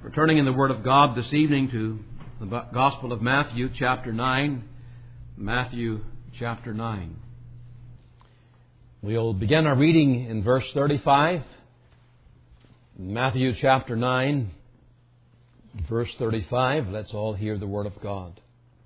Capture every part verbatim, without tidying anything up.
We're turning in the Word of God this evening to the Gospel of Matthew, chapter nine. Matthew, chapter nine. We'll begin our reading in verse thirty-five. Matthew, chapter nine, verse thirty-five. Let's all hear the Word of God.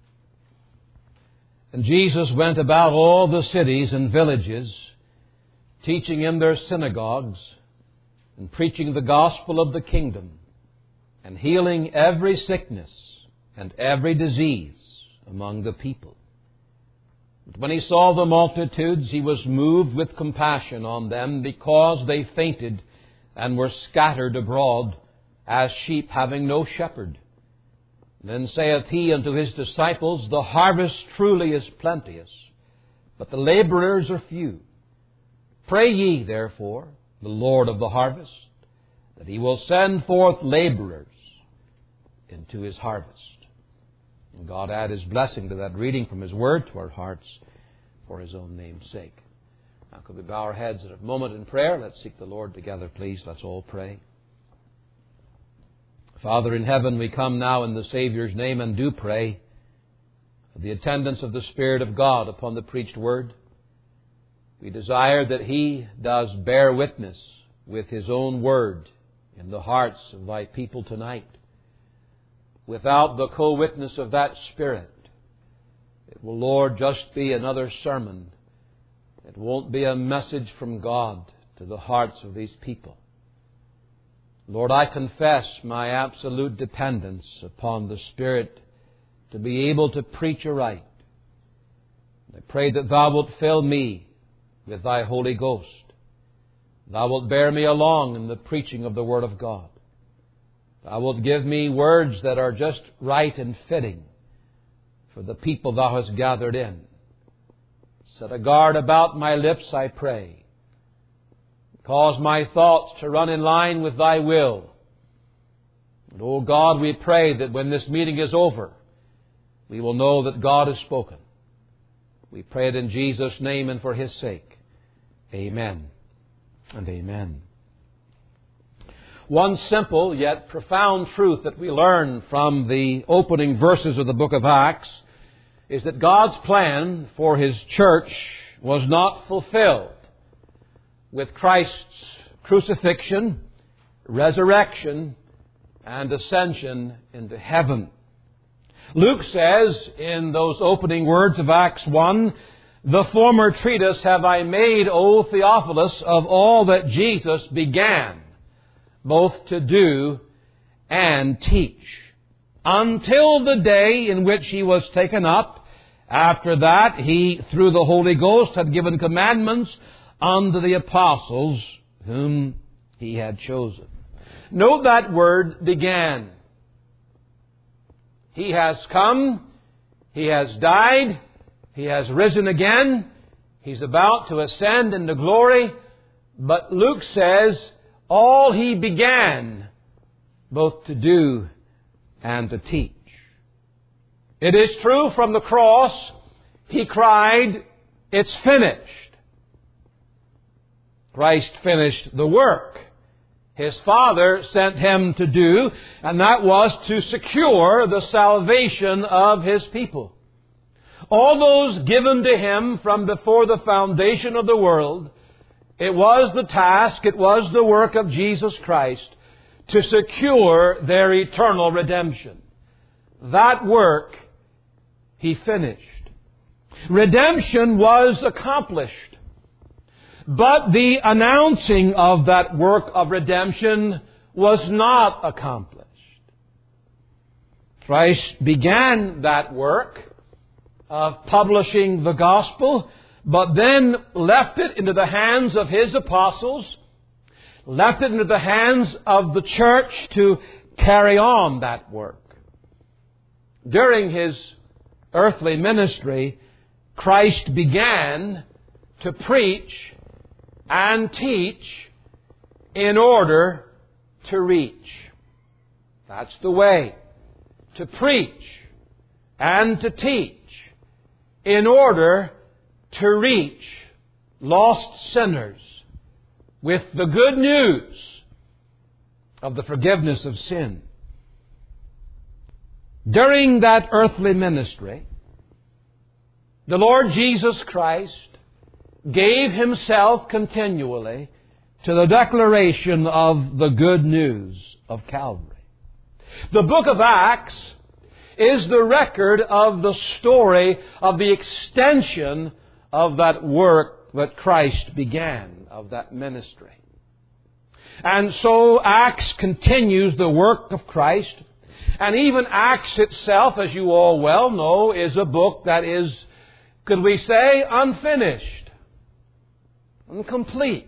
And Jesus went about all the cities and villages, teaching in their synagogues, and preaching the gospel of the kingdom, and healing every sickness and every disease among the people. But when He saw the multitudes, He was moved with compassion on them, because they fainted and were scattered abroad as sheep having no shepherd. Then saith He unto His disciples, The harvest truly is plenteous, but the laborers are few. Pray ye therefore the Lord of the harvest, that He will send forth laborers into His harvest. And God add His blessing to that reading from His Word to our hearts for His own name's sake. Now could we bow our heads at a moment in prayer? Let's seek the Lord together, please. Let's all pray. Father in heaven, we come now in the Savior's name and do pray for the attendance of the Spirit of God upon the preached Word. We desire that He does bear witness with His own Word in the hearts of Thy people tonight. Without the co-witness of that Spirit, it will, Lord, just be another sermon. It won't be a message from God to the hearts of these people. Lord, I confess my absolute dependence upon the Spirit to be able to preach aright. I pray that Thou wilt fill me with Thy Holy Ghost. Thou wilt bear me along in the preaching of the Word of God. Thou wilt give me words that are just right and fitting for the people Thou hast gathered in. Set a guard about my lips, I pray. Cause my thoughts to run in line with Thy will. And, O God, we pray that when this meeting is over, we will know that God has spoken. We pray it in Jesus' name and for His sake. Amen and amen. One simple yet profound truth that we learn from the opening verses of the book of Acts is that God's plan for His church was not fulfilled with Christ's crucifixion, resurrection, and ascension into heaven. Luke says in those opening words of Acts one, The former treatise have I made, O Theophilus, of all that Jesus began, both to do and teach, until the day in which He was taken up. After that, He, through the Holy Ghost, had given commandments unto the apostles whom He had chosen. Note that word, began. He has come, He has died, He has risen again, He's about to ascend into glory, but Luke says, all He began, both to do and to teach. It is true, from the cross, He cried, It's finished. Christ finished the work His Father sent Him to do, and that was to secure the salvation of His people. All those given to Him from before the foundation of the world, it was the task, it was the work of Jesus Christ to secure their eternal redemption. That work He finished. Redemption was accomplished. But the announcing of that work of redemption was not accomplished. Christ began that work of publishing the gospel, but then left it into the hands of His apostles, left it into the hands of the church to carry on that work. During His earthly ministry, Christ began to preach and teach in order to reach. That's the way. To preach and to teach in order to reach lost sinners with the good news of the forgiveness of sin. during that earthly ministry, the Lord Jesus Christ gave Himself continually to the declaration of the good news of Calvary. The book of Acts is the record of the story of the extension of that work that Christ began, of that ministry. And so Acts continues the work of Christ. And even Acts itself, as you all well know, is a book that is, could we say, unfinished, incomplete.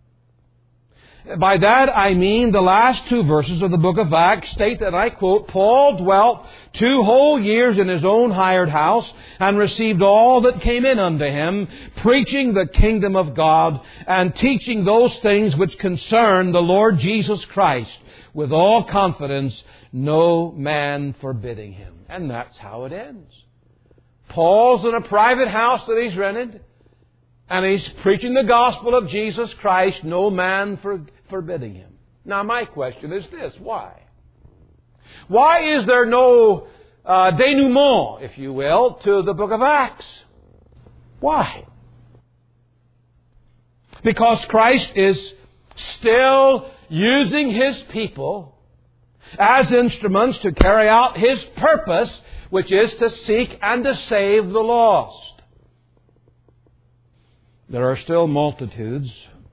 By that I mean the last two verses of the book of Acts state that, I quote, Paul dwelt two whole years in his own hired house and received all that came in unto him, preaching the kingdom of God and teaching those things which concern the Lord Jesus Christ with all confidence, no man forbidding him. And that's how it ends. Paul's in a private house that he's rented, and he's preaching the gospel of Jesus Christ, no man for, forbidding him. Now my question is this, why? Why is there no uh, denouement, if you will, to the book of Acts? Why? Because Christ is still using His people as instruments to carry out His purpose, which is to seek and to save the lost. There are still multitudes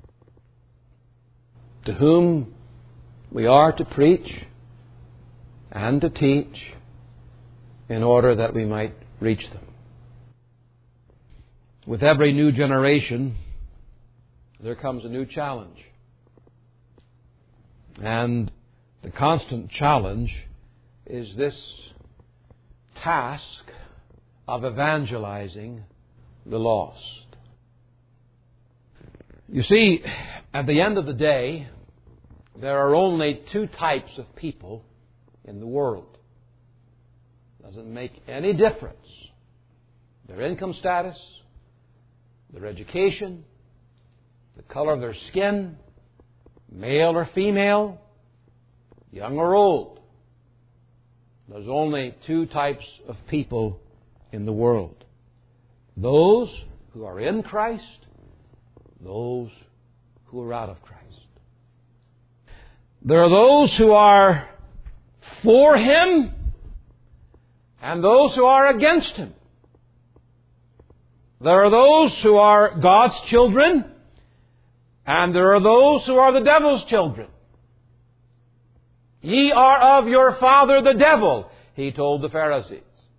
to whom we are to preach and to teach in order that we might reach them. With every new generation, there comes a new challenge. And the constant challenge is this task of evangelizing the lost. You see, at the end of the day, there are only two types of people in the world. Doesn't make any difference. Their income status, their education, the color of their skin, male or female, young or old. There's only two types of people in the world. Those who are in Christ, those who are out of Christ. There are those who are for Him and those who are against Him. There are those who are God's children and there are those who are the devil's children. Ye are of your father the devil, He told the Pharisees.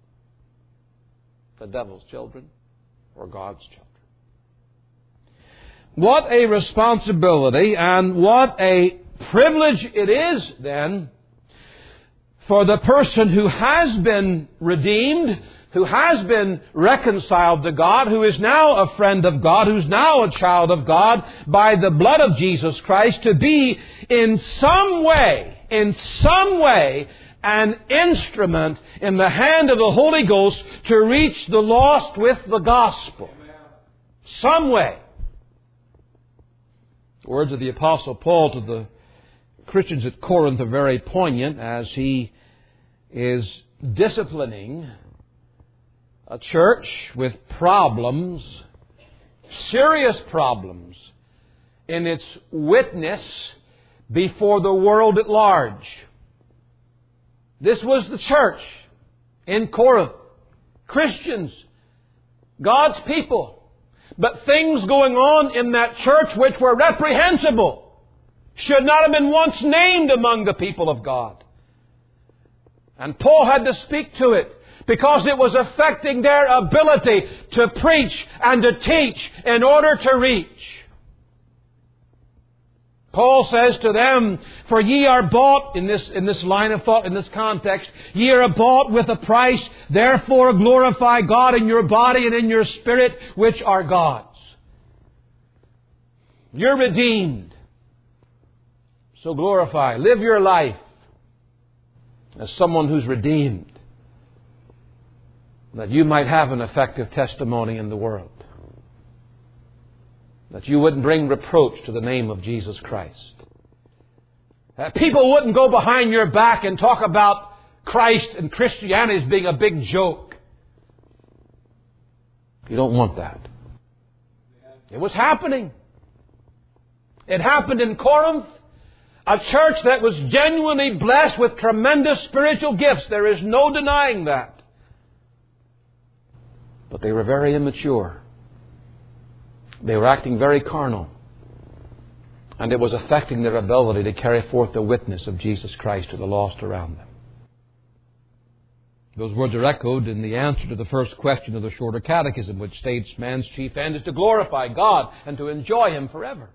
The devil's children or God's children. What a responsibility and what a privilege it is, then, for the person who has been redeemed, who has been reconciled to God, who is now a friend of God, who's now a child of God by the blood of Jesus Christ, to be in some way, in some way, an instrument in the hand of the Holy Ghost to reach the lost with the gospel. Some way. The words of the Apostle Paul to the Christians at Corinth are very poignant as he is disciplining a church with problems, serious problems, in its witness before the world at large. This was the church in Corinth. Christians, God's people. But things going on in that church which were reprehensible should not have been once named among the people of God. And Paul had to speak to it because it was affecting their ability to preach and to teach in order to reach. Paul says to them, for ye are bought, in this, in this line of thought, in this context, ye are bought with a price, therefore glorify God in your body and in your spirit, which are God's. You're redeemed. So glorify. Live your life as someone who's redeemed, that you might have an effective testimony in the world. That you wouldn't bring reproach to the name of Jesus Christ. That people wouldn't go behind your back and talk about Christ and Christianity as being a big joke. You don't want that. It was happening. It happened in Corinth, a church that was genuinely blessed with tremendous spiritual gifts. There is no denying that. But they were very immature. They were acting very carnal. And it was affecting their ability to carry forth the witness of Jesus Christ to the lost around them. Those words are echoed in the answer to the first question of the Shorter Catechism, which states man's chief end is to glorify God and to enjoy Him forever.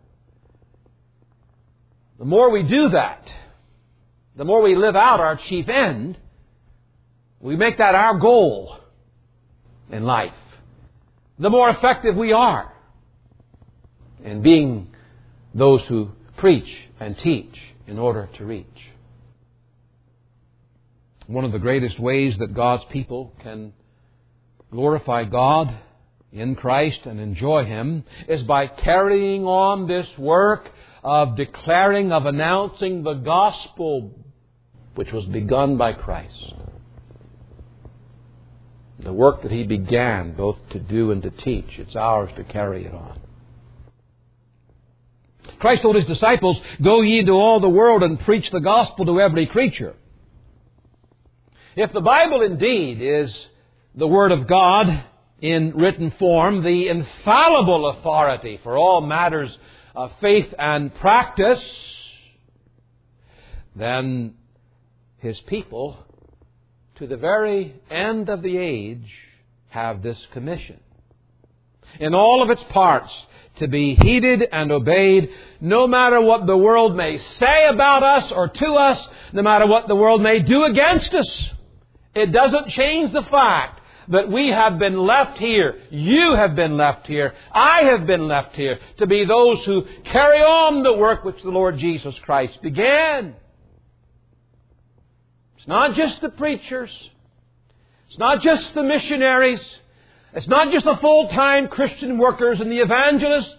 The more we do that, the more we live out our chief end, we make that our goal in life, the more effective we are in being those who preach and teach in order to reach. One of the greatest ways that God's people can glorify God in Christ and enjoy Him is by carrying on this work of declaring, of announcing the gospel which was begun by Christ. The work that He began both to do and to teach, it's ours to carry it on. Christ told His disciples, "Go ye into all the world and preach the gospel to every creature." If the Bible indeed is the Word of God in written form, the infallible authority for all matters of faith and practice, then His people, to the very end of the age, have this commission. In all of its parts, to be heeded and obeyed, no matter what the world may say about us or to us, no matter what the world may do against us. It doesn't change the fact that we have been left here. You have been left here. I have been left here to be those who carry on the work which the Lord Jesus Christ began. It's not just the preachers. It's not just the missionaries. It's not just the full-time Christian workers and the evangelists.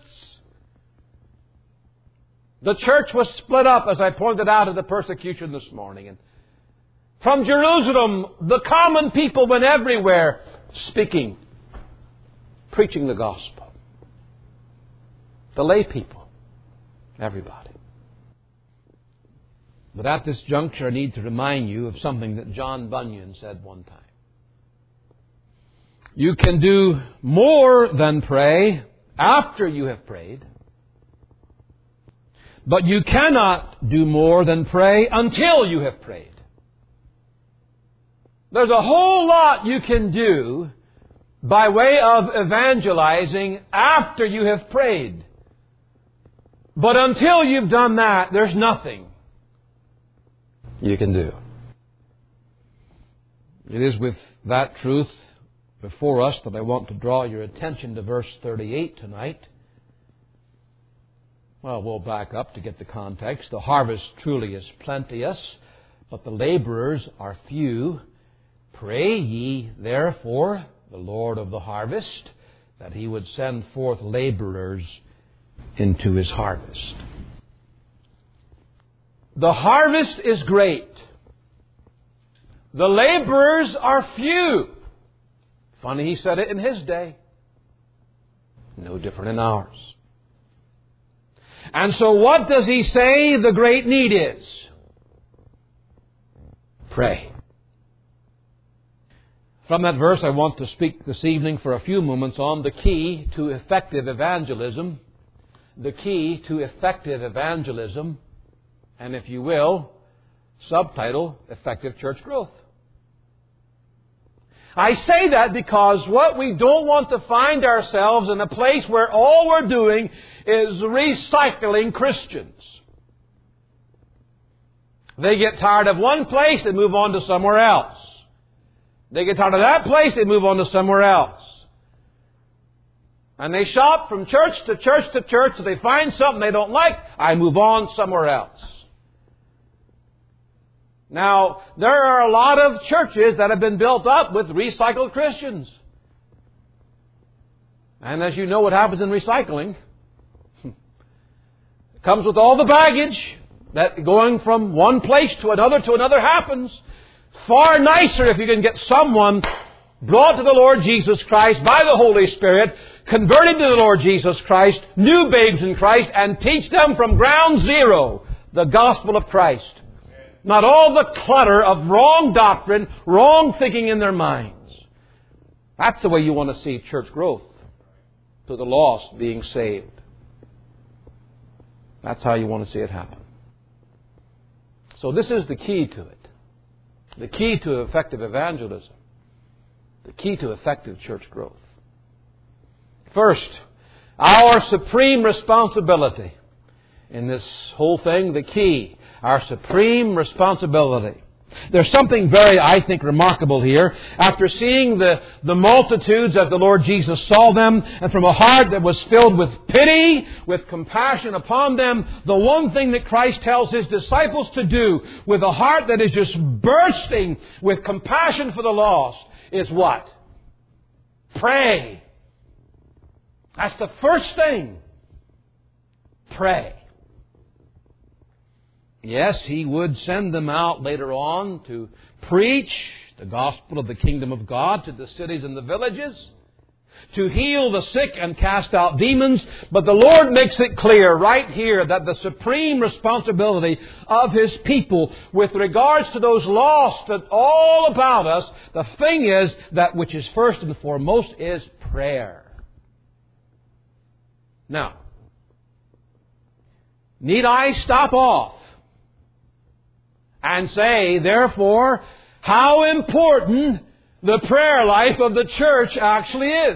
The church was split up, as I pointed out in the persecution this morning. And from Jerusalem, the common people went everywhere speaking, preaching the gospel. The lay people, everybody. But at this juncture, I need to remind you of something that John Bunyan said one time. You can do more than pray after you have prayed, but you cannot do more than pray until you have prayed. There's a whole lot you can do by way of evangelizing after you have prayed. But until you've done that, there's nothing you can do. It is with that truth before us that I want to draw your attention to verse thirty-eight tonight. Well, we'll back up to get the context. The harvest truly is plenteous, but the laborers are few. Pray ye, therefore, the Lord of the harvest, that He would send forth laborers into His harvest. The harvest is great. The laborers are few. Funny He said it in His day. No different in ours. And so what does He say the great need is? Pray. From that verse, I want to speak this evening for a few moments on the key to effective evangelism. The key to effective evangelism. And if you will, subtitle, Effective Church Growth. I say that because what we don't want to find ourselves in a place where all we're doing is recycling Christians. They get tired of one place, they move on to somewhere else. They get tired of that place, they move on to somewhere else. And they shop from church to church to church. If they find something they don't like, I move on somewhere else. Now, there are a lot of churches that have been built up with recycled Christians. And as you know what happens in recycling, it comes with all the baggage that going from one place to another to another happens. Far nicer if you can get someone brought to the Lord Jesus Christ by the Holy Spirit, converted to the Lord Jesus Christ, new babes in Christ, and teach them from ground zero the gospel of Christ. Not all the clutter of wrong doctrine, wrong thinking in their minds. That's the way you want to see church growth. To the lost being saved. That's how you want to see it happen. So this is the key to it. The key to effective evangelism. The key to effective church growth. First, our supreme responsibility in this whole thing, the key, our supreme responsibility. There's something very, I think, remarkable here. After seeing the, the multitudes as the Lord Jesus saw them, and from a heart that was filled with pity, with compassion upon them, the one thing that Christ tells His disciples to do with a heart that is just bursting with compassion for the lost is what? Pray. That's the first thing. Pray. Yes, He would send them out later on to preach the gospel of the kingdom of God to the cities and the villages, to heal the sick and cast out demons. But the Lord makes it clear right here that the supreme responsibility of His people with regards to those lost and all about us, the thing is that which is first and foremost is prayer. Now, need I stop off and say, therefore, how important the prayer life of the church actually is?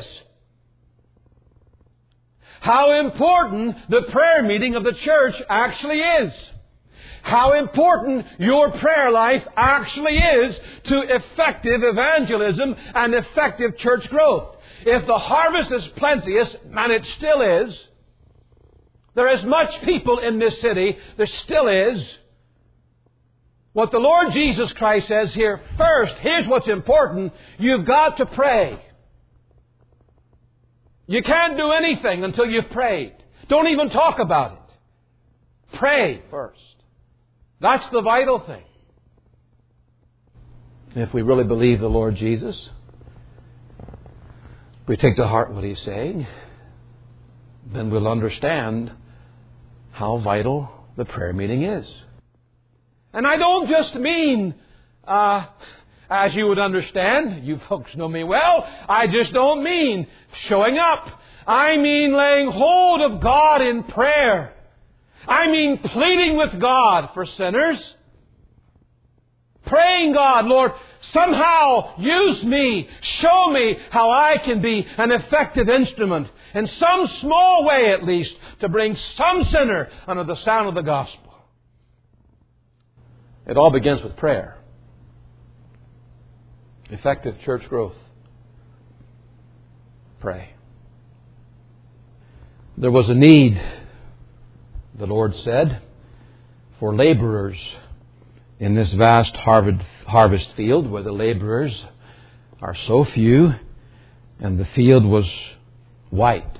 How important the prayer meeting of the church actually is? How important your prayer life actually is to effective evangelism and effective church growth. If the harvest is plenteous, and it still is, there is much people in this city, there still is. What the Lord Jesus Christ says here, first, here's what's important. You've got to pray. You can't do anything until you've prayed. Don't even talk about it. Pray first. That's the vital thing. If we really believe the Lord Jesus, if we take to heart what He's saying, then we'll understand how vital the prayer meeting is. And I don't just mean, uh, as you would understand, you folks know me well, I just don't mean showing up. I mean laying hold of God in prayer. I mean pleading with God for sinners. Praying God, Lord, somehow use me, show me how I can be an effective instrument, in some small way at least, to bring some sinner under the sound of the gospel. It all begins with prayer. Effective church growth. Pray. There was a need, the Lord said, for laborers in this vast harvest field where the laborers are so few and the field was white,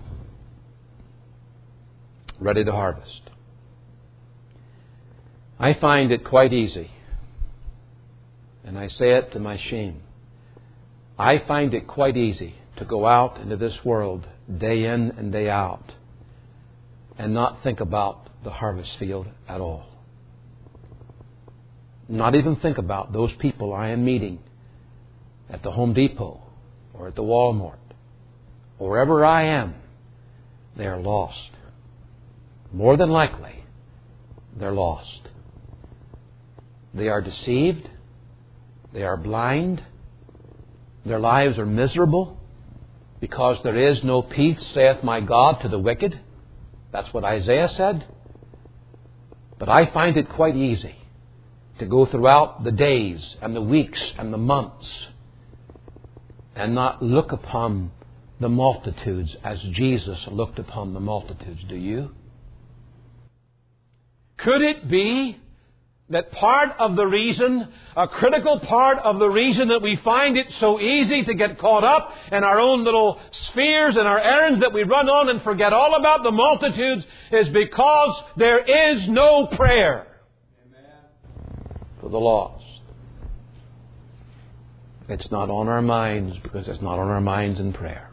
ready to harvest. I find it quite easy, and I say it to my shame, I find it quite easy to go out into this world day in and day out and not think about the harvest field at all. Not even think about those people I am meeting at the Home Depot or at the Walmart or wherever I am. They are lost. More than likely, they're lost. They are deceived. They are blind. Their lives are miserable because there is no peace, saith my God, to the wicked. That's what Isaiah said. But I find it quite easy to go throughout the days and the weeks and the months and not look upon the multitudes as Jesus looked upon the multitudes. Do you? Could it be that part of the reason, a critical part of the reason that we find it so easy to get caught up in our own little spheres and our errands that we run on and forget all about the multitudes is because there is no prayer for the lost. It's not on our minds because it's not on our minds in prayer.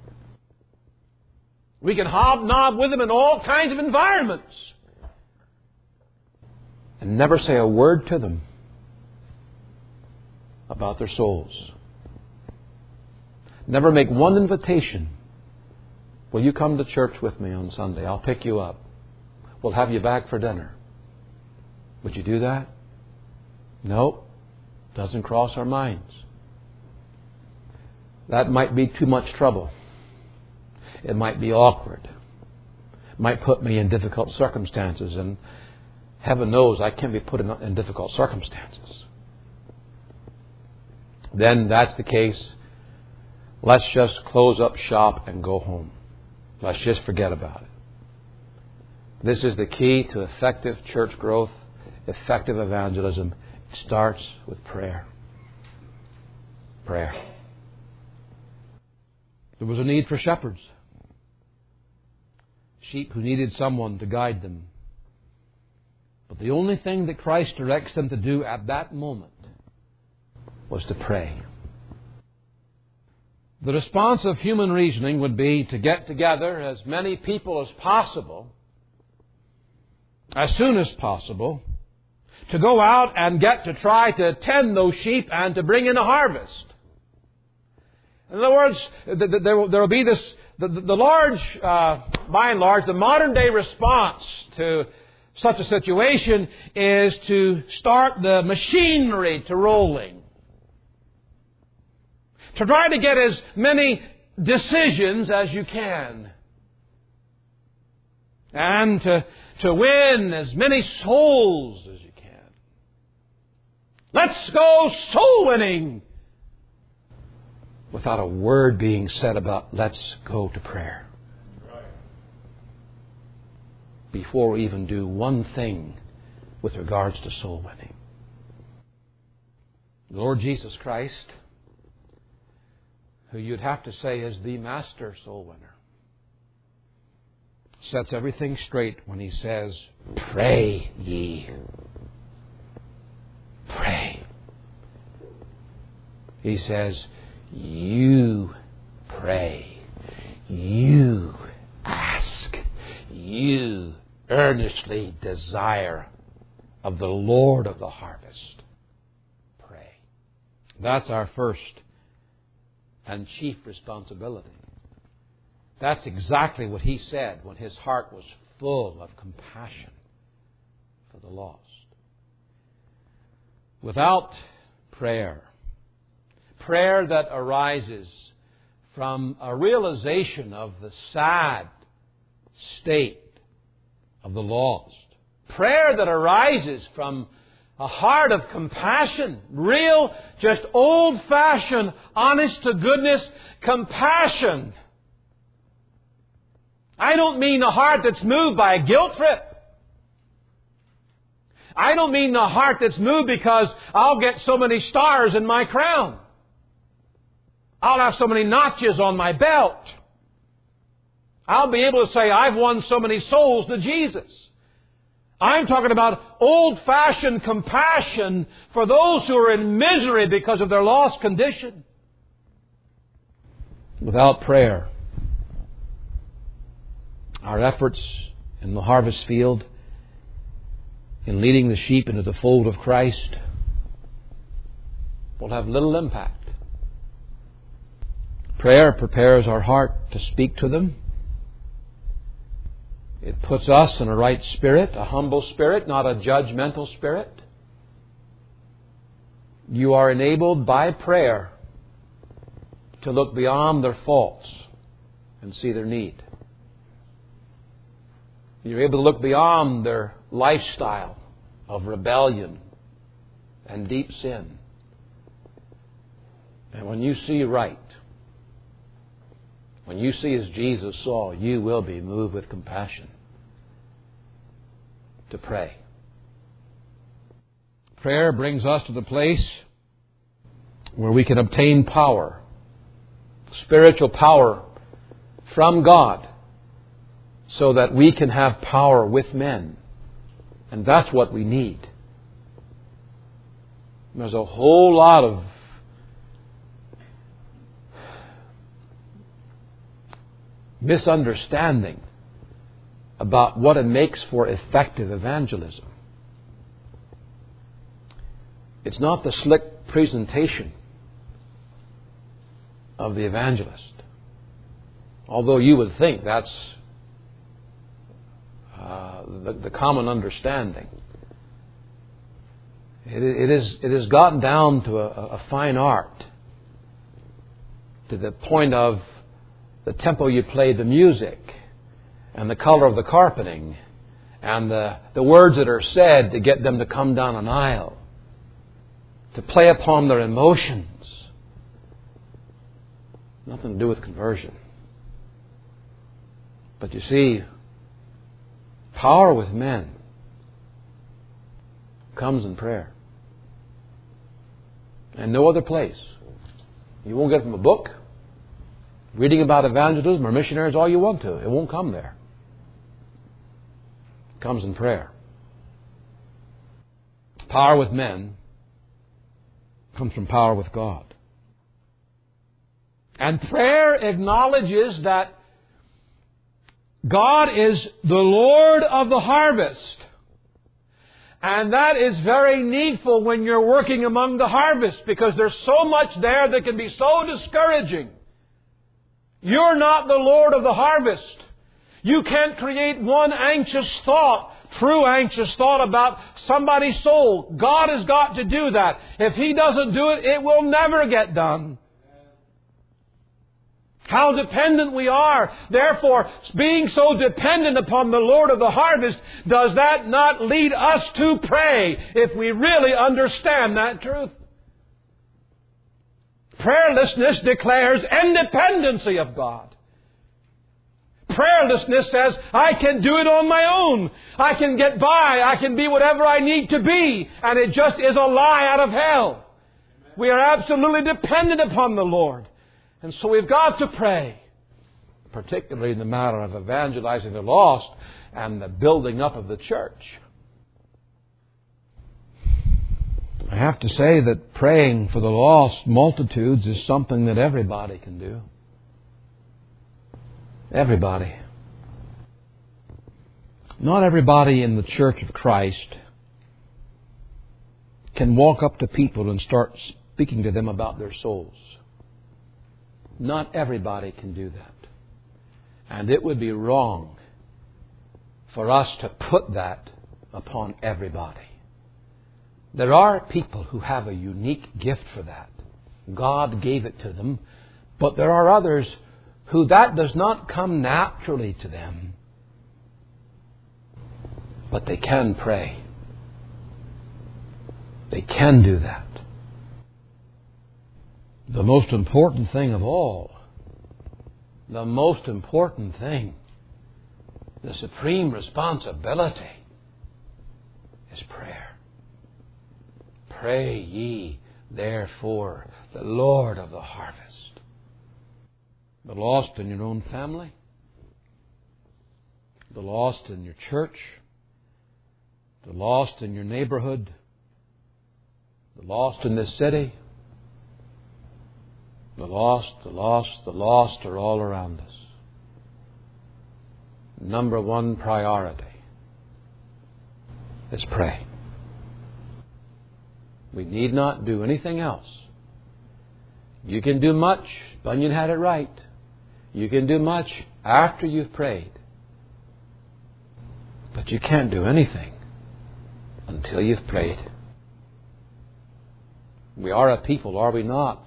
We can hobnob with them in all kinds of environments and never say a word to them about their souls. Never make one invitation. Will you come to church with me on Sunday? I'll pick you up. We'll have you back for dinner. Would you do that? No. Doesn't cross our minds. That might be too much trouble. It might be awkward. It might put me in difficult circumstances, and heaven knows I can't be put in, in difficult circumstances. Then that's the case. Let's just close up shop and go home. Let's just forget about it. This is the key to effective church growth, effective evangelism. It starts with prayer. Prayer. There was a need for shepherds. Sheep who needed someone to guide them. But the only thing that Christ directs them to do at that moment was to pray. The response of human reasoning would be to get together as many people as possible, as soon as possible, to go out and get to try to tend those sheep and to bring in a harvest. In other words, there will be this, the, the large, uh, by and large, the modern day response to such a situation is to start the machinery to rolling. To try to get as many decisions as you can. And to, to win as many souls as you can. Let's go soul winning! Without a word being said about let's go to prayer. Before we even do one thing with regards to soul winning. The Lord Jesus Christ, who you'd have to say is the master soul winner, sets everything straight when He says, pray ye. Pray. He says, you pray. You ask. You earnestly desire of the Lord of the harvest. Pray. That's our first and chief responsibility. That's exactly what He said when His heart was full of compassion for the lost. Without prayer, prayer that arises from a realization of the sad state of the lost, prayer that arises from a heart of compassion, real, just old-fashioned, honest-to-goodness compassion. I don't mean a heart that's moved by a guilt trip. I don't mean the heart that's moved because I'll get so many stars in my crown. I'll have so many notches on my belt. I'll be able to say I've won so many souls to Jesus. I'm talking about old-fashioned compassion for those who are in misery because of their lost condition. Without prayer, our efforts in the harvest field, in leading the sheep into the fold of Christ, will have little impact. Prayer prepares our heart to speak to them. It puts us in a right spirit, a humble spirit, not a judgmental spirit. You are enabled by prayer to look beyond their faults and see their need. You're able to look beyond their lifestyle of rebellion and deep sin. And when you see right, when you see as Jesus saw, you will be moved with compassion to pray. Prayer brings us to the place where we can obtain power, spiritual power from God, so that we can have power with men. And that's what we need. There's a whole lot of misunderstanding about what it makes for effective evangelism. It's not the slick presentation of the evangelist, although you would think that's uh, the, the common understanding. It, it is it has gotten down to a, a fine art, to the point of the tempo you play the music, and the color of the carpeting, and the, the words that are said to get them to come down an aisle, to play upon their emotions. Nothing to do with conversion. But you see, power with men comes in prayer. And no other place. You won't get it from a book, reading about evangelism or missionaries all you want to. It won't come there. It comes in prayer. Power with men comes from power with God. And prayer acknowledges that God is the Lord of the harvest. And that is very needful when you're working among the harvest, because there's so much there that can be so discouraging. You're not the Lord of the harvest. You can't create one anxious thought, true anxious thought about somebody's soul. God has got to do that. If He doesn't do it, it will never get done. How dependent we are. Therefore, being so dependent upon the Lord of the harvest, does that not lead us to pray if we really understand that truth? Prayerlessness declares independency of God. Prayerlessness says, I can do it on my own. I can get by. I can be whatever I need to be. And it just is a lie out of hell. We are absolutely dependent upon the Lord. And so we've got to pray, particularly in the matter of evangelizing the lost and the building up of the church. I have to say that praying for the lost multitudes is something that everybody can do. Everybody. Not everybody in the Church of Christ can walk up to people and start speaking to them about their souls. Not everybody can do that. And it would be wrong for us to put that upon everybody. There are people who have a unique gift for that. God gave it to them. But there are others who that does not come naturally to them. But they can pray. They can do that. The most important thing of all, the most important thing, the supreme responsibility is prayer. Pray ye, therefore, the Lord of the harvest. The lost in your own family, the lost in your church, the lost in your neighborhood, the lost in this city, the lost, the lost, the lost are all around us. Number one priority is pray. We need not do anything else. You can do much. Bunyan had it right. You can do much after you've prayed. But you can't do anything until you've prayed. We are a people, are we not,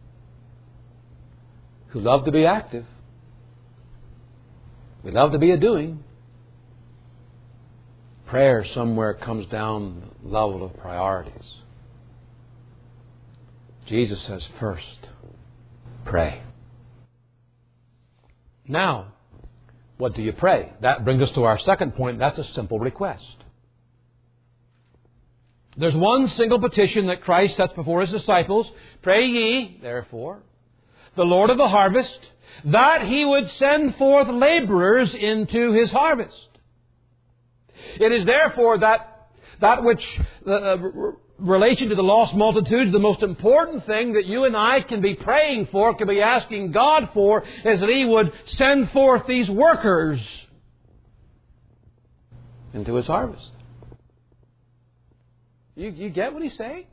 who love to be active. We love to be a doing. Prayer somewhere comes down the level of priorities. Jesus says, first, pray. Now, what do you pray? That brings us to our second point. That's a simple request. There's one single petition that Christ sets before His disciples. Pray ye, therefore, the Lord of the harvest, that He would send forth laborers into His harvest. It is therefore that that which uh, relation to the lost multitudes, the most important thing that you and I can be praying for, can be asking God for, is that He would send forth these workers into His harvest. You, you get what He's saying?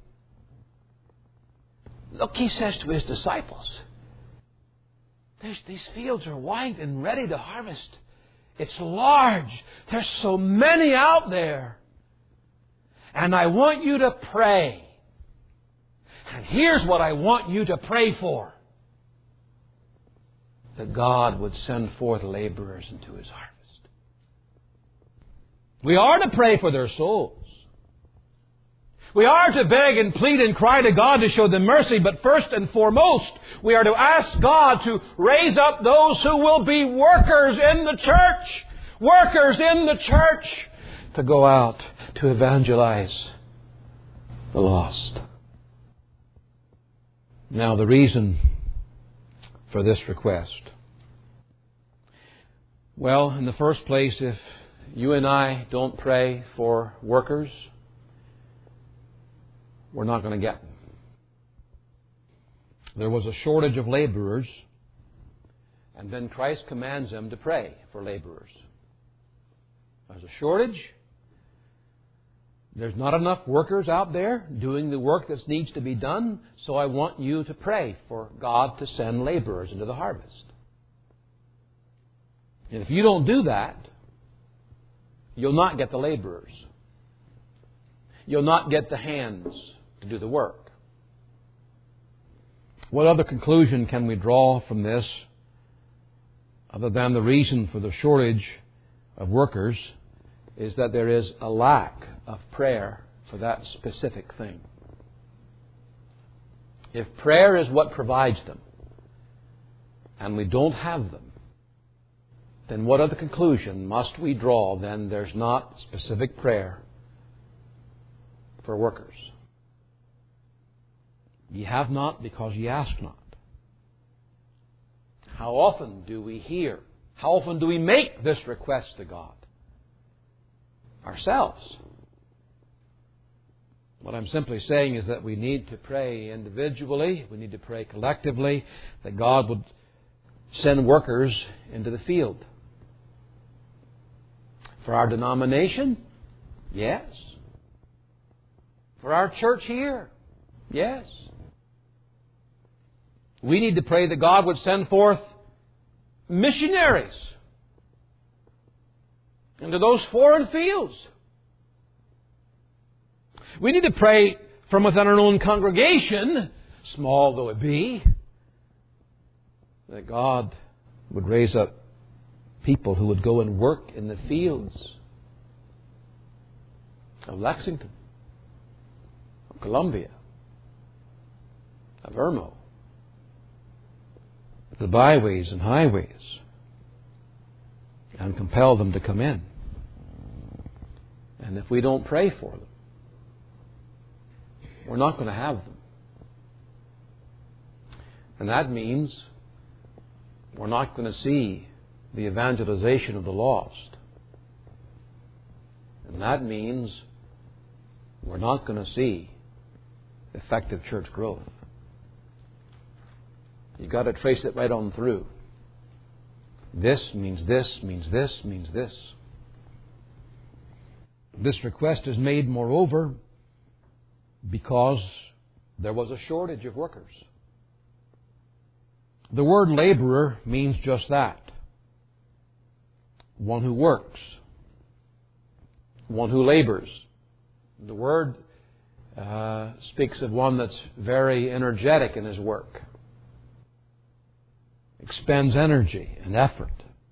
Look, He says to His disciples, these, these fields are white and ready to harvest. It's large. There's so many out there. And I want you to pray. And here's what I want you to pray for. That God would send forth laborers into His harvest. We are to pray for their souls. We are to beg and plead and cry to God to show them mercy, but first and foremost, we are to ask God to raise up those who will be workers in the church. Workers in the church to go out to evangelize the lost. Now, the reason for this request. Well, in the first place, if you and I don't pray for workers, we're not going to get them. There was a shortage of laborers, and then Christ commands them to pray for laborers. There's a shortage. There's not enough workers out there doing the work that needs to be done, so I want you to pray for God to send laborers into the harvest. And if you don't do that, you'll not get the laborers. You'll not get the hands to do the work. What other conclusion can we draw from this other than the reason for the shortage of workers is that there is a lack of prayer for that specific thing. If prayer is what provides them, and we don't have them, then what other conclusion must we draw then there's not specific prayer for workers? Ye have not because ye ask not. How often do we hear? How often do we make this request to God? Ourselves. What I'm simply saying is that we need to pray individually, we need to pray collectively, that God would send workers into the field. For our denomination, yes. For our church here, yes. We need to pray that God would send forth missionaries into those foreign fields. We need to pray from within our own congregation, small though it be, that God would raise up people who would go and work in the fields of Lexington, of Columbia, of Irmo, the byways and highways, and compel them to come in. And if we don't pray for them, we're not going to have them. And that means we're not going to see the evangelization of the lost. And that means we're not going to see effective church growth. You've got to trace it right on through. This means this, means this, means this. This request is made, moreover, because there was a shortage of workers. The word laborer means just that. One who works. One who labors. The word uh, speaks of one that's very energetic in his work. Expends energy and effort.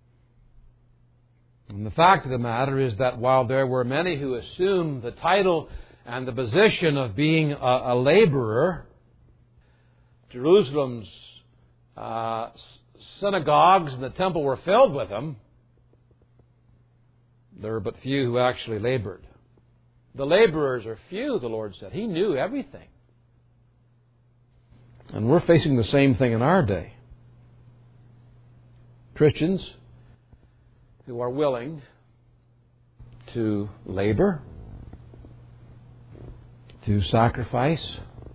And the fact of the matter is that while there were many who assumed the title and the position of being a, a laborer, Jerusalem's uh, synagogues and the temple were filled with them. There were but few who actually labored. The laborers are few, the Lord said. He knew everything. And we're facing the same thing in our day. Christians who are willing to labor, to sacrifice,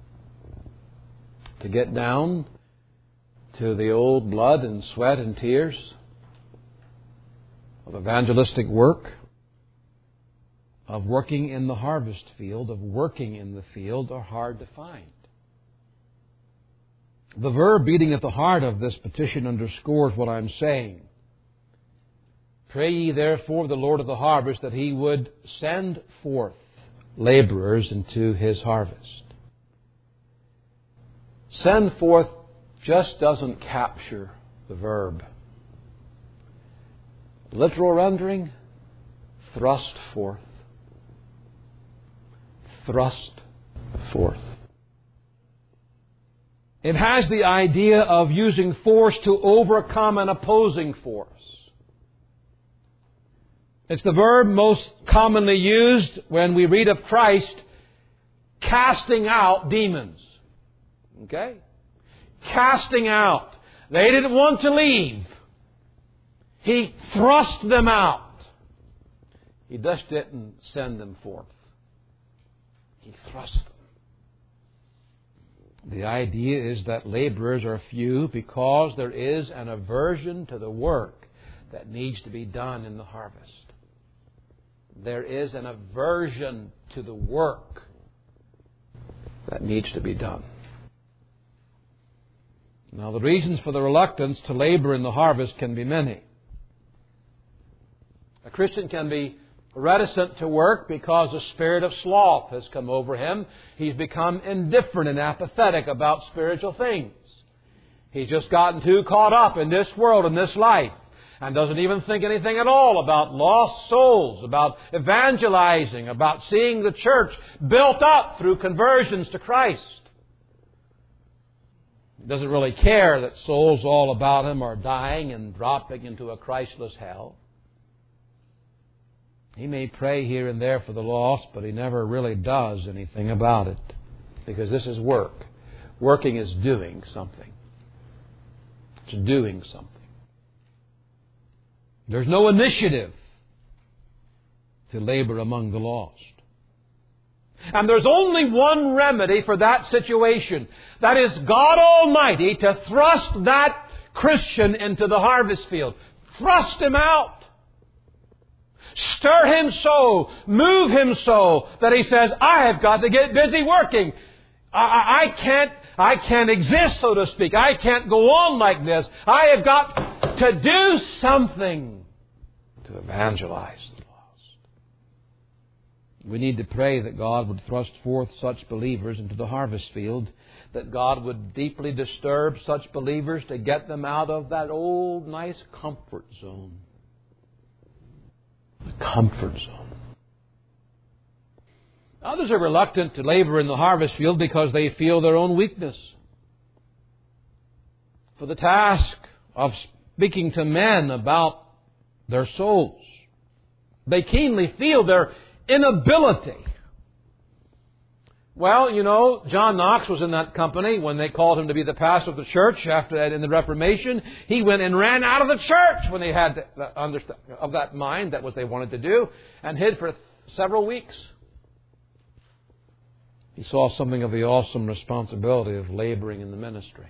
to get down to the old blood and sweat and tears of evangelistic work, of working in the harvest field, of working in the field, are hard to find. The verb beating at the heart of this petition underscores what I'm saying. Pray ye therefore the Lord of the harvest that He would send forth laborers into His harvest. Send forth just doesn't capture the verb. Literal rendering, thrust forth. Thrust forth. It has the idea of using force to overcome an opposing force. It's the verb most commonly used when we read of Christ casting out demons. Okay? Casting out. They didn't want to leave. He thrust them out. He just didn't send them forth. He thrust them. The idea is that laborers are few because there is an aversion to the work that needs to be done in the harvest. There is an aversion to the work that needs to be done. Now, the reasons for the reluctance to labor in the harvest can be many. A Christian can be reticent to work because a spirit of sloth has come over him. He's become indifferent and apathetic about spiritual things. He's just gotten too caught up in this world and this life and doesn't even think anything at all about lost souls, about evangelizing, about seeing the church built up through conversions to Christ. He doesn't really care that souls all about him are dying and dropping into a Christless hell. He may pray here and there for the lost, but he never really does anything about it. Because this is work. Working is doing something. It's doing something. There's no initiative to labor among the lost. And there's only one remedy for that situation. That is God Almighty to thrust that Christian into the harvest field. Thrust him out. Stir him so, move him so, that he says, I have got to get busy working. I, I, I can't, I can't exist, so to speak. I can't go on like this. I have got to do something to evangelize the lost. We need to pray that God would thrust forth such believers into the harvest field, that God would deeply disturb such believers to get them out of that old, nice comfort zone. The comfort zone. Others are reluctant to labor in the harvest field because they feel their own weakness. For the task of speaking to men about their souls, they keenly feel their inability. Well, you know, John Knox was in that company when they called him to be the pastor of the church after that in the Reformation. He went and ran out of the church when they had to understand of that mind, that was they wanted to do, and hid for several weeks. He saw something of the awesome responsibility of laboring in the ministry.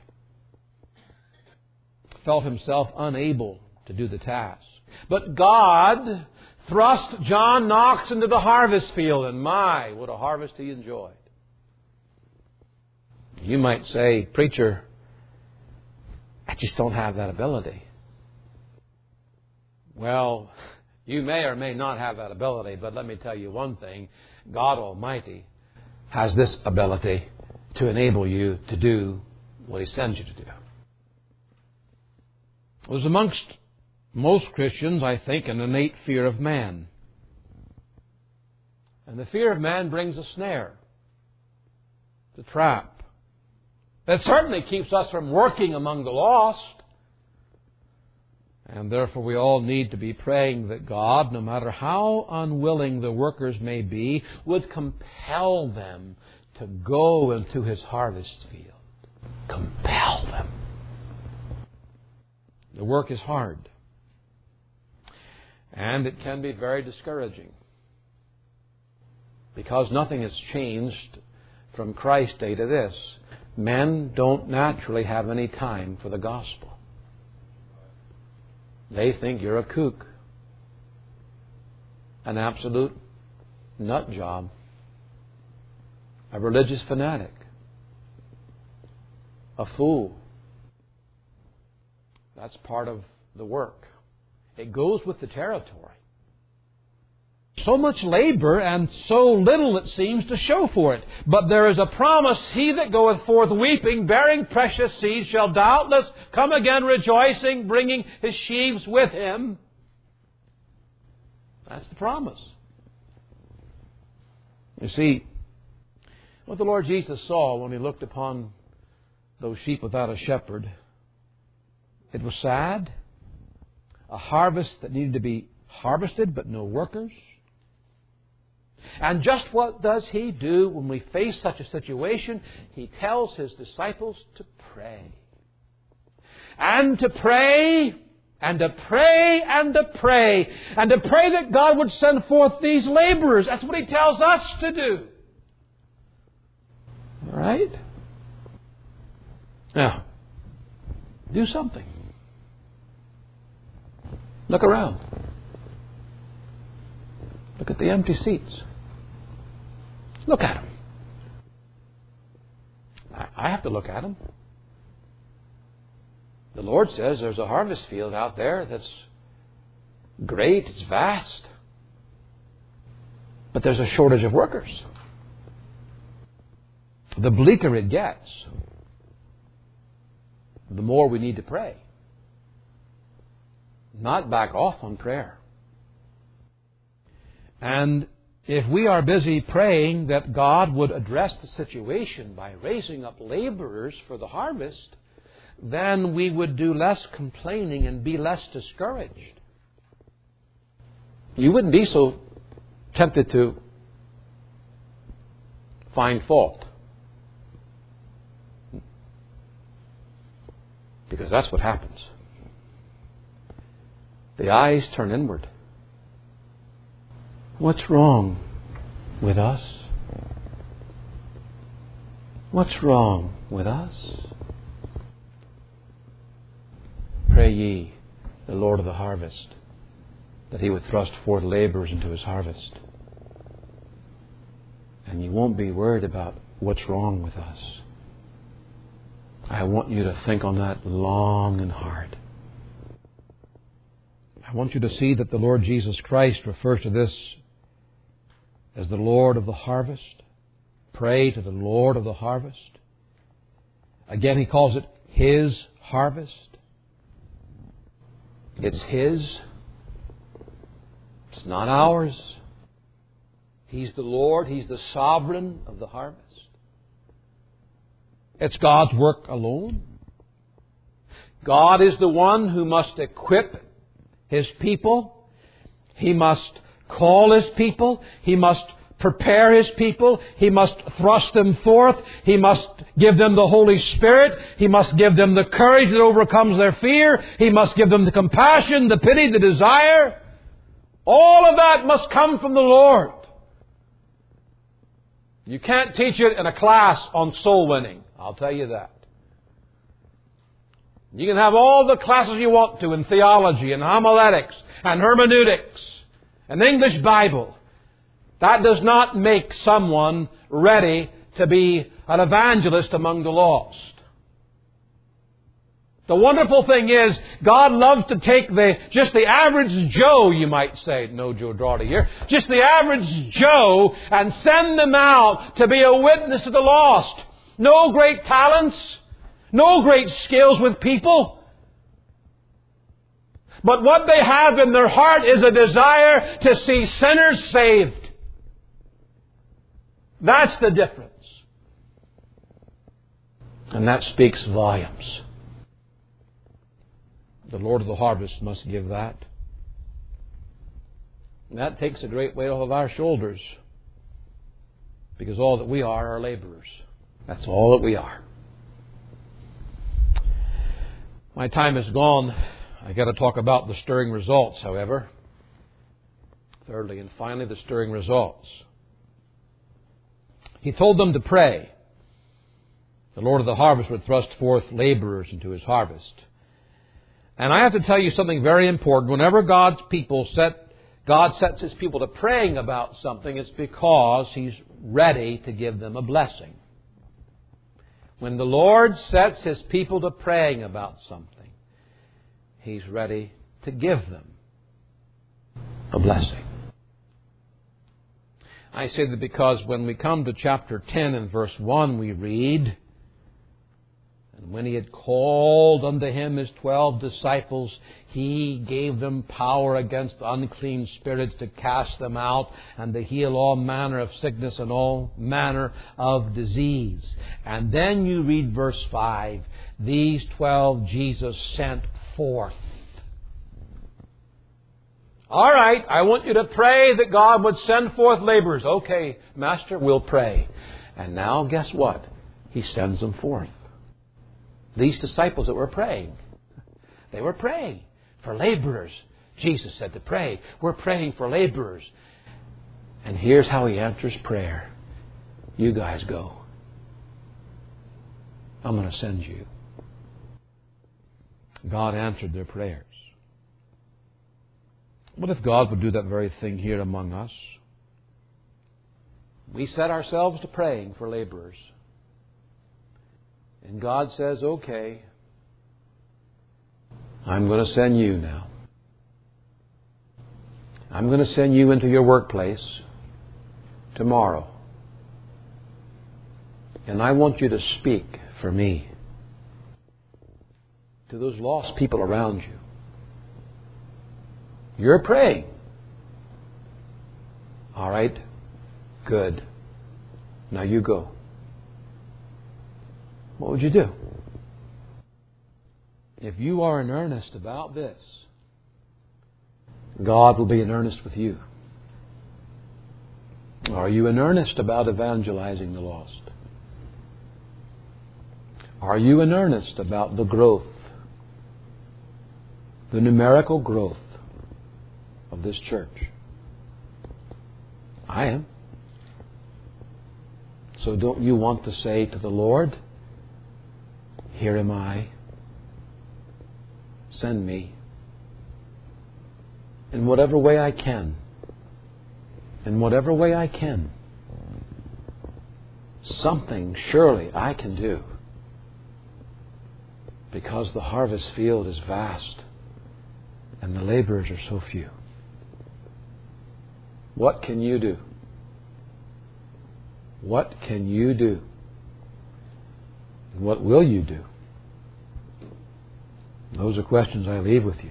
Felt himself unable to do the task. But God thrust John Knox into the harvest field, and my, what a harvest he enjoyed. You might say, preacher, I just don't have that ability. Well, you may or may not have that ability, but let me tell you one thing. God Almighty has this ability to enable you to do what He sends you to do. There's amongst most Christians, I think, an innate fear of man. And the fear of man brings a snare. It's a trap. It certainly keeps us from working among the lost. And therefore we all need to be praying that God, no matter how unwilling the workers may be, would compel them to go into His harvest field. Compel them. The work is hard. And it can be very discouraging. Because nothing has changed from Christ's day to this. Men don't naturally have any time for the gospel. They think you're a kook, an absolute nut job, a religious fanatic, a fool. That's part of the work. It goes with the territory. So much labor and so little, it seems, to show for it. But there is a promise, he that goeth forth weeping, bearing precious seed, shall doubtless come again rejoicing, bringing his sheaves with him. That's the promise. You see, what the Lord Jesus saw when He looked upon those sheep without a shepherd, it was sad. A harvest that needed to be harvested, but no workers. And just what does He do when we face such a situation? He tells His disciples to pray. And to pray, and to pray, and to pray. And to pray that God would send forth these laborers. That's what He tells us to do. All right? Now, do something. Look around. Look at the empty seats. Look at them. I have to look at them. The Lord says there's a harvest field out there that's great, it's vast. But there's a shortage of workers. The bleaker it gets, the more we need to pray. Not back off on prayer. And if we are busy praying that God would address the situation by raising up laborers for the harvest, then we would do less complaining and be less discouraged. You wouldn't be so tempted to find fault. Because that's what happens. The eyes turn inward. What's wrong with us? What's wrong with us? Pray ye the Lord of the harvest that He would thrust forth laborers into His harvest. And you won't be worried about what's wrong with us. I want you to think on that long and hard. I want you to see that the Lord Jesus Christ refers to this as the Lord of the harvest. Pray to the Lord of the harvest. Again, He calls it His harvest. It's His. It's not ours. He's the Lord. He's the sovereign of the harvest. It's God's work alone. God is the one who must equip His people. He must call His people. He must prepare His people. He must thrust them forth. He must give them the Holy Spirit. He must give them the courage that overcomes their fear. He must give them the compassion, the pity, the desire. All of that must come from the Lord. You can't teach it in a class on soul winning. I'll tell you that. You can have all the classes you want to in theology and homiletics and hermeneutics and English Bible. That does not make someone ready to be an evangelist among the lost. The wonderful thing is, God loves to take the just the average Joe, you might say, no Joe Drawdy here, just the average Joe and send them out to be a witness to the lost. No great talents, no great skills with people. But what they have in their heart is a desire to see sinners saved. That's the difference. And that speaks volumes. The Lord of the harvest must give that. And that takes a great weight off of our shoulders. Because all that we are are laborers. That's all that we are. My time is gone. I've got to talk about the stirring results, however. Thirdly and finally, the stirring results. He told them to pray. The Lord of the harvest would thrust forth laborers into His harvest. And I have to tell you something very important. Whenever God's people set, God sets His people to praying about something, it's because He's ready to give them a blessing. When the Lord sets His people to praying about something, He's ready to give them a blessing. I say that because when we come to chapter ten and verse one, we read, "And when He had called unto Him His twelve disciples, He gave them power against unclean spirits to cast them out and to heal all manner of sickness and all manner of disease." And then you read verse five, "These twelve Jesus sent forth." All right, I want you to pray that God would send forth laborers. Okay, Master, we'll pray. And now, guess what? He sends them forth. These disciples that were praying, they were praying for laborers. Jesus said to pray. We're praying for laborers. And here's how He answers prayer. You guys go. I'm going to send you. God answered their prayers. What if God would do that very thing here among us? We set ourselves to praying for laborers. And God says, okay, I'm going to send you now. I'm going to send you into your workplace tomorrow. And I want you to speak for me to those lost people around you. You're praying. All right, good. Now you go. What would you do? If you are in earnest about this, God will be in earnest with you. Are you in earnest about evangelizing the lost? Are you in earnest about the growth, the numerical growth of this church? I am. So don't you want to say to the Lord, here am I, send me, in whatever way I can, in whatever way I can, something surely I can do, because the harvest field is vast and the laborers are so few. What can you do? What can you do? And what will you do? Those are questions I leave with you.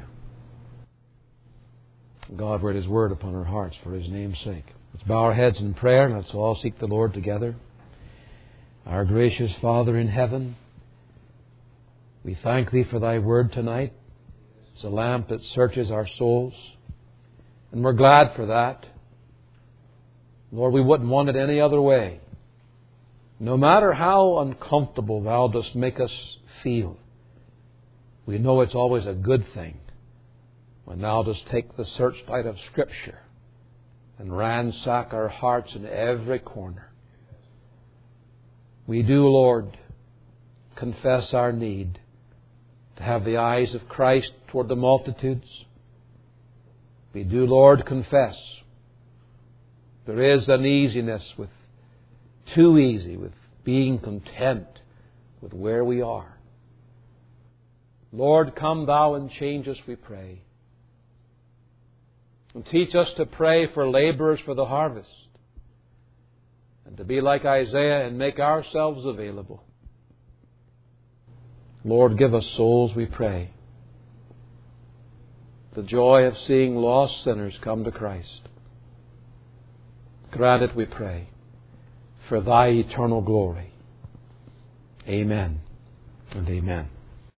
God read His Word upon our hearts for His name's sake. Let's bow our heads in prayer and let's all seek the Lord together. Our gracious Father in heaven, we thank Thee for Thy Word tonight. It's a lamp that searches our souls. And we're glad for that. Lord, we wouldn't want it any other way. No matter how uncomfortable Thou dost make us feel, we know it's always a good thing when Thou dost take the searchlight of Scripture and ransack our hearts in every corner. We do, Lord, confess our need to have the eyes of Christ toward the multitudes. We do, Lord, confess there is uneasiness with too easy with being content with where we are. Lord, come Thou and change us, we pray. And teach us to pray for laborers for the harvest. And to be like Isaiah and make ourselves available. Lord, give us souls, we pray. The joy of seeing lost sinners come to Christ. Grant it, we pray, for Thy eternal glory. Amen and amen.